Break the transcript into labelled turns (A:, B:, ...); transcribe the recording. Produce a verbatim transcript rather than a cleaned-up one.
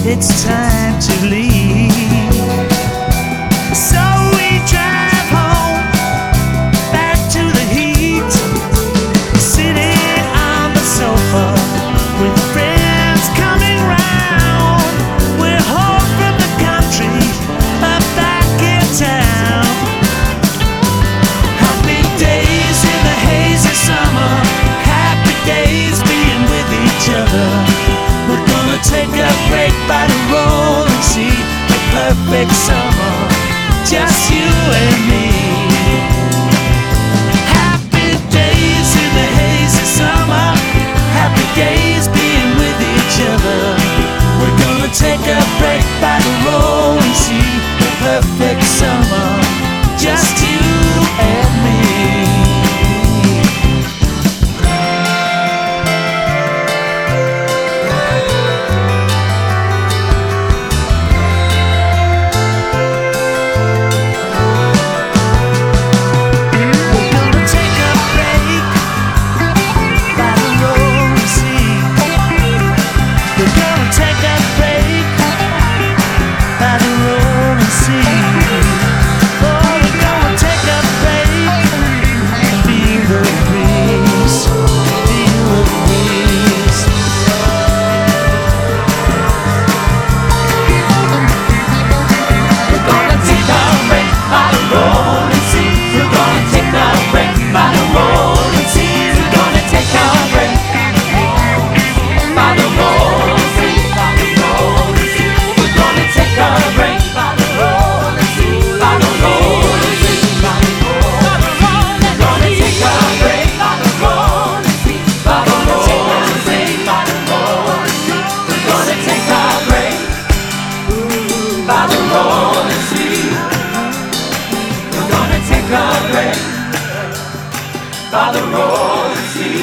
A: it's time to leave. So we drive home, back to the heat, sitting on the sofa with friends coming round. We're home from the country, but back in town. Happy days in the hazy summer, happy days being with each other. We're gonna take a break by the rolling sea, the perfect summer, just you and me. Happy days in the hazy summer, happy days being with each other. We're gonna take a break by the rolling sea, the perfect summer, just you and me.
B: By the rolling sea.